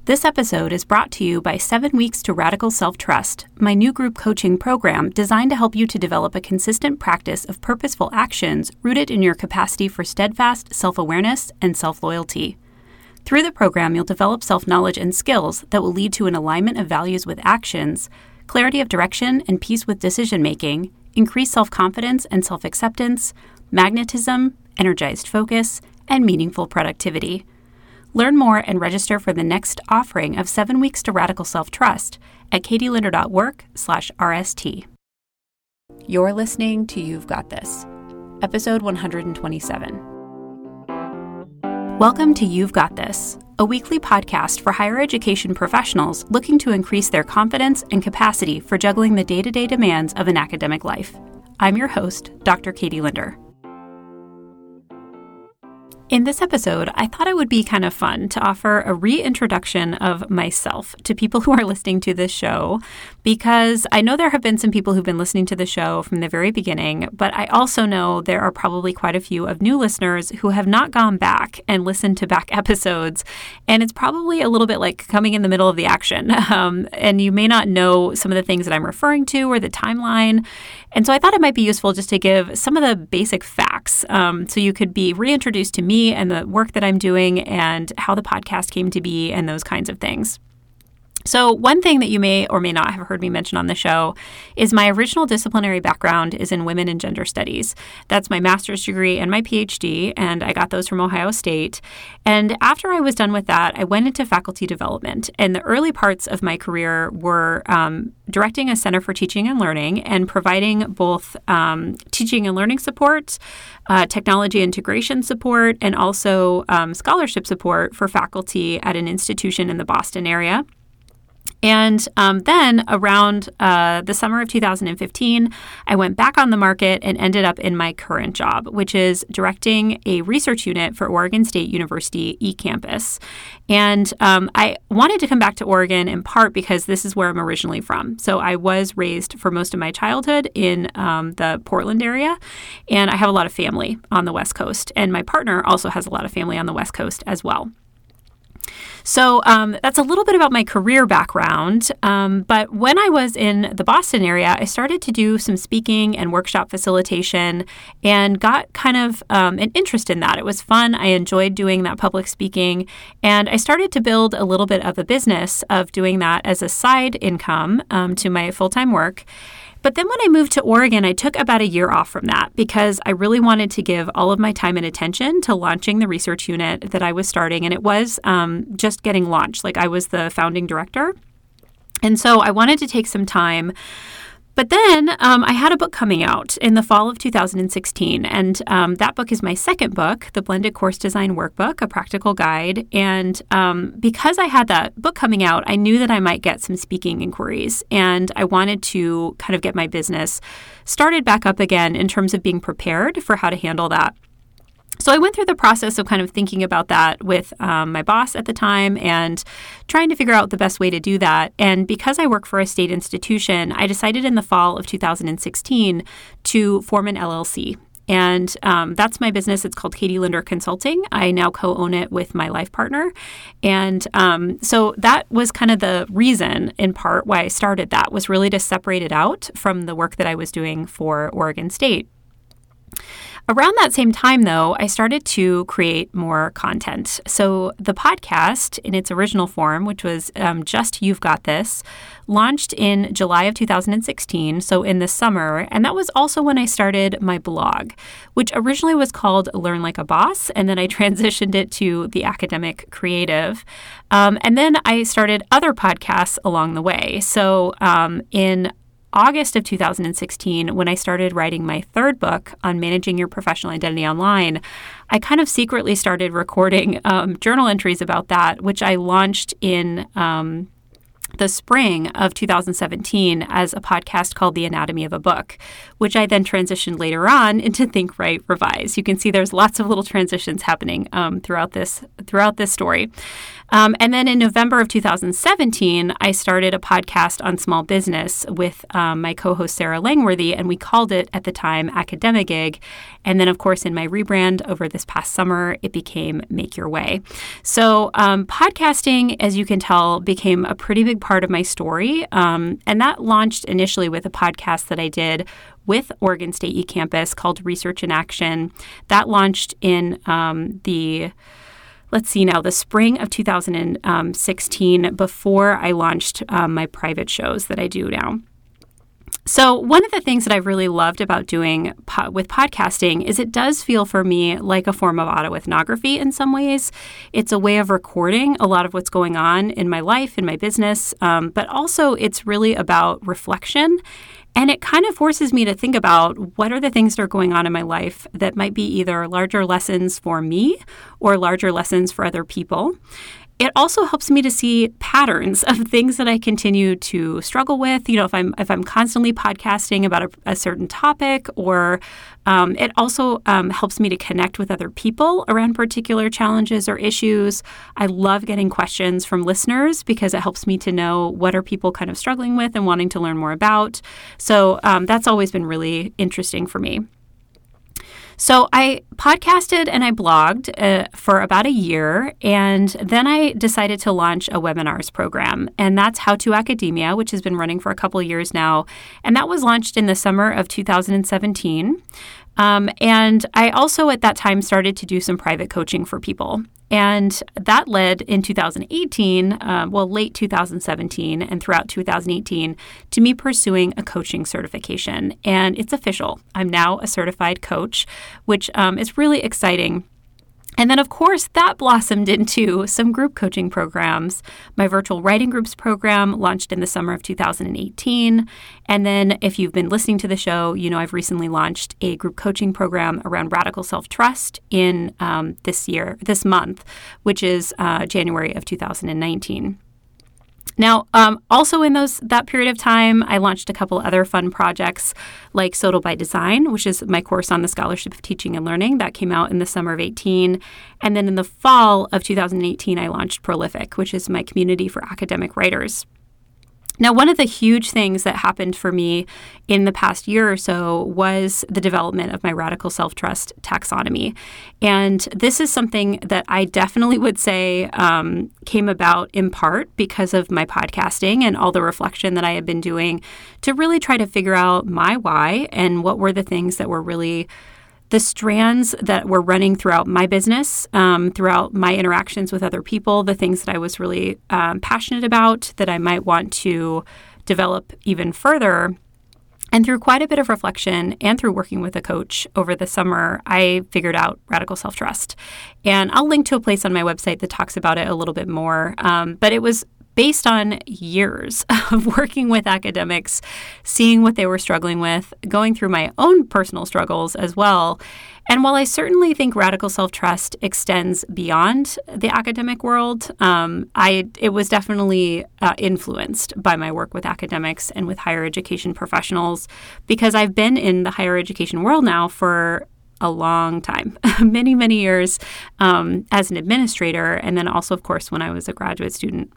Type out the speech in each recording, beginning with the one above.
This episode is brought to you by 7 Weeks to Radical Self-Trust, my new group coaching program designed to help you to develop a consistent practice of purposeful actions rooted in your capacity for steadfast self-awareness and self-loyalty. Through the program, you'll develop self-knowledge and skills that will lead to an alignment of values with actions, clarity of direction and peace with decision-making, increased self-confidence and self-acceptance, magnetism, energized focus, and meaningful productivity. Learn more and register for the next offering of 7 Weeks to Radical Self-Trust at katielinder.work/RST. You're listening to You've Got This, episode 127. Welcome to You've Got This, a weekly podcast for higher education professionals looking to increase their confidence and capacity for juggling the day-to-day demands of an academic life. I'm your host, Dr. Katie Linder. In this episode, I thought it would be kind of fun to offer a reintroduction of myself to people who are listening to this show, because I know there have been some people who've been listening to the show from the very beginning, but I also know there are probably quite a few of new listeners who have not gone back and listened to back episodes, and it's probably a little bit like coming in the middle of the action, and you may not know some of the things that I'm referring to or the timeline, and so I thought it might be useful just to give some of the basic facts so you could be reintroduced to me and the work that I'm doing and how the podcast came to be and those kinds of things. So one thing that you may or may not have heard me mention on the show is my original disciplinary background is in women and gender studies. That's my master's degree and my PhD, and I got those from Ohio State. And after I was done with that, I went into faculty development. And the early parts of my career were directing a Center for Teaching and Learning and providing both teaching and learning support, technology integration support, and also scholarship support for faculty at an institution in the Boston area. And then around the summer of 2015, I went back on the market and ended up in my current job, which is directing a research unit for Oregon State University eCampus. And I wanted to come back to Oregon in part because this is where I'm originally from. So I was raised for most of my childhood in the Portland area, and I have a lot of family on the West Coast. And my partner also has a lot of family on the West Coast as well. So that's a little bit about my career background. But when I was in the Boston area, I started to do some speaking and workshop facilitation and got kind of an interest in that. It was fun. I enjoyed doing that public speaking. And I started to build a little bit of a business of doing that as a side income to my full-time work. But then when I moved to Oregon, I took about a year off from that because I really wanted to give all of my time and attention to launching the research unit that I was starting. And it was just getting launched. Like I was the founding director. And so I wanted to take some time. But then I had a book coming out in the fall of 2016, and that book is my second book, The Blended Course Design Workbook, a practical guide. And because I had that book coming out, I knew that I might get some speaking inquiries, and I wanted to kind of get my business started back up again in terms of being prepared for how to handle that. So I went through the process of kind of thinking about that with my boss at the time and trying to figure out the best way to do that. And because I work for a state institution, I decided in the fall of 2016 to form an LLC. And that's my business. It's called Katie Linder Consulting. I now co-own it with my life partner. And so that was kind of the reason, in part, why I started that, was really to separate it out from the work that I was doing for Oregon State. Around that same time, though, I started to create more content. So the podcast, in its original form, which was just You've Got This, launched in July of 2016, so in the summer. And that was also when I started my blog, which originally was called Learn Like a Boss, and then I transitioned it to The Academic Creative. And then I started other podcasts along the way. So in August of 2016, when I started writing my third book on managing your professional identity online, I kind of secretly started recording journal entries about that, which I launched in the spring of 2017 as a podcast called The Anatomy of a Book, which I then transitioned later on into Think, Write, Revise. You can see there's lots of little transitions happening throughout this story. And then in November of 2017, I started a podcast on small business with my co-host Sarah Langworthy, and we called it at the time Academigig. And then, of course, in my rebrand over this past summer, it became Make Your Way. So podcasting, as you can tell, became a pretty big part of my story. And that launched initially with a podcast that I did with Oregon State eCampus called Research in Action. That launched in the spring of 2016, before I launched my private shows that I do now. So one of the things that I really loved about doing with podcasting is it does feel for me like a form of autoethnography in some ways. It's a way of recording a lot of what's going on in my life, in my business, but also it's really about reflection. And it kind of forces me to think about what are the things that are going on in my life that might be either larger lessons for me or larger lessons for other people. It also helps me to see patterns of things that I continue to struggle with. If I'm constantly podcasting about a certain topic, or it also helps me to connect with other people around particular challenges or issues. I love getting questions from listeners because it helps me to know what are people kind of struggling with and wanting to learn more about. So that's always been really interesting for me. So I podcasted and I blogged for about a year, and then I decided to launch a webinars program, and that's How to Academia, which has been running for a couple of years now, and that was launched in the summer of 2017. And I also at that time started to do some private coaching for people. And that led in 2018, late 2017 and throughout 2018, to me pursuing a coaching certification. And it's official. I'm now a certified coach, which is really exciting. And then, of course, that blossomed into some group coaching programs. My virtual writing groups program launched in the summer of 2018. And then if you've been listening to the show, you know I've recently launched a group coaching program around radical self-trust in this month, which is January of 2019. Now, also in that period of time, I launched a couple other fun projects like Sodal by Design, which is my course on the Scholarship of Teaching and Learning. That came out in the summer of 18. And then in the fall of 2018, I launched Prolific, which is my community for academic writers. Now, one of the huge things that happened for me in the past year or so was the development of my radical self-trust taxonomy. And this is something that I definitely would say came about in part because of my podcasting and all the reflection that I had been doing to really try to figure out my why and what were the things that were really the strands that were running throughout my business, throughout my interactions with other people, the things that I was really passionate about that I might want to develop even further. And through quite a bit of reflection and through working with a coach over the summer, I figured out radical self-trust. And I'll link to a place on my website that talks about it a little bit more. But it was based on years of working with academics, seeing what they were struggling with, going through my own personal struggles as well. And while I certainly think radical self-trust extends beyond the academic world, it was definitely influenced by my work with academics and with higher education professionals, because I've been in the higher education world now for a long time, many, many years as an administrator, and then also, of course, when I was a graduate student.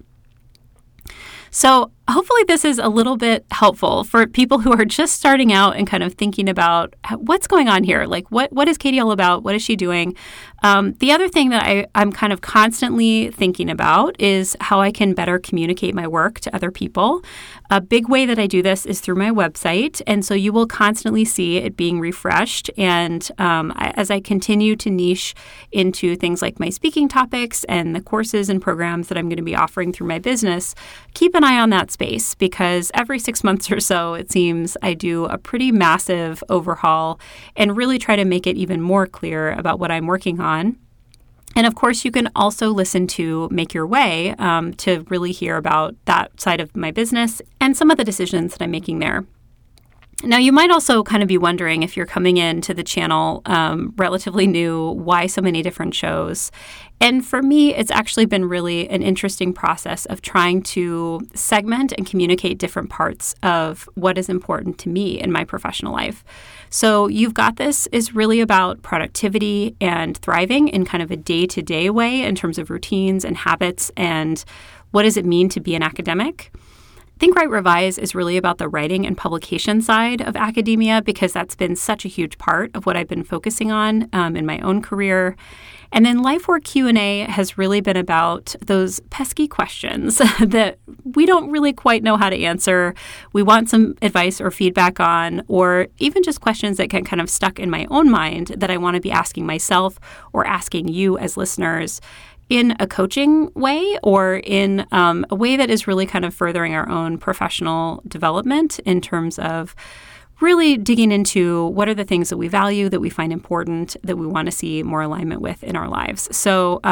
So hopefully this is a little bit helpful for people who are just starting out and kind of thinking about what's going on here. Like, what is Katie all about? What is she doing? The other thing that I'm kind of constantly thinking about is how I can better communicate my work to other people. A big way that I do this is through my website. And so you will constantly see it being refreshed. And as I continue to niche into things like my speaking topics and the courses and programs that I'm going to be offering through my business, keep an eye on that space, because every 6 months or so, it seems, I do a pretty massive overhaul and really try to make it even more clear about what I'm working on. And of course, you can also listen to Make Your Way to really hear about that side of my business and some of the decisions that I'm making there. Now, you might also kind of be wondering, if you're coming into the channel relatively new, why so many different shows? And for me, it's actually been really an interesting process of trying to segment and communicate different parts of what is important to me in my professional life. So You've Got This is really about productivity and thriving in kind of a day-to-day way in terms of routines and habits and what does it mean to be an academic. Think, Write, Revise is really about the writing and publication side of academia because that's been such a huge part of what I've been focusing on in my own career. And then LifeWork Q&A has really been about those pesky questions that we don't really quite know how to answer. We want some advice or feedback on, or even just questions that get kind of stuck in my own mind that I want to be asking myself or asking you as listeners in a coaching way or in a way that is really kind of furthering our own professional development in terms of really digging into what are the things that we value, that we find important, that we want to see more alignment with in our lives. So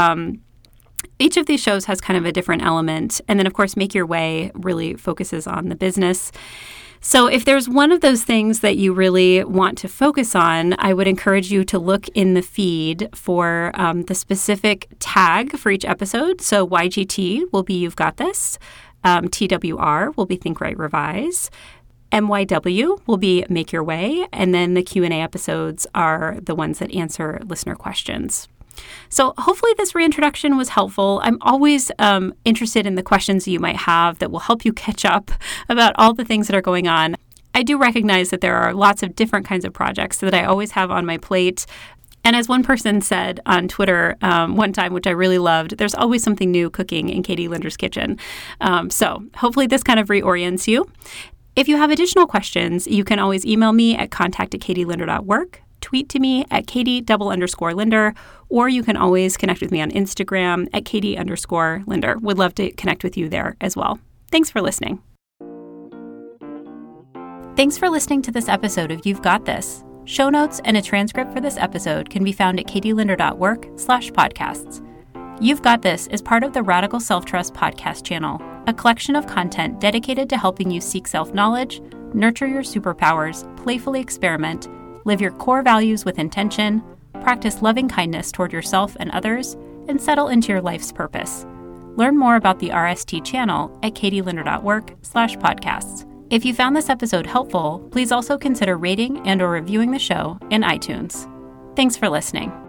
each of these shows has kind of a different element. And then, of course, Make Your Way really focuses on the business. So if there's one of those things that you really want to focus on, I would encourage you to look in the feed for the specific tag for each episode. So YGT will be You've Got This. TWR will be Think, Write, Revise. MYW will be Make Your Way. And then the Q&A episodes are the ones that answer listener questions. So hopefully this reintroduction was helpful. I'm always interested in the questions you might have that will help you catch up about all the things that are going on. I do recognize that there are lots of different kinds of projects that I always have on my plate. And as one person said on Twitter one time, which I really loved, there's always something new cooking in Katie Linder's kitchen. So hopefully this kind of reorients you. If you have additional questions, you can always email me at contact@katielinder.work. Tweet to me at Katie_Linder, or you can always connect with me on Instagram at Katie_Linder. Would love to connect with you there as well. Thanks for listening. Thanks for listening to this episode of You've Got This. Show notes and a transcript for this episode can be found at katielinder.work/podcasts. You've Got This is part of the Radical Self-Trust podcast channel, a collection of content dedicated to helping you seek self-knowledge, nurture your superpowers, playfully experiment, live your core values with intention, practice loving kindness toward yourself and others, and settle into your life's purpose. Learn more about the RST channel at katielinder.work/podcasts. If you found this episode helpful, please also consider rating and/or reviewing the show in iTunes. Thanks for listening.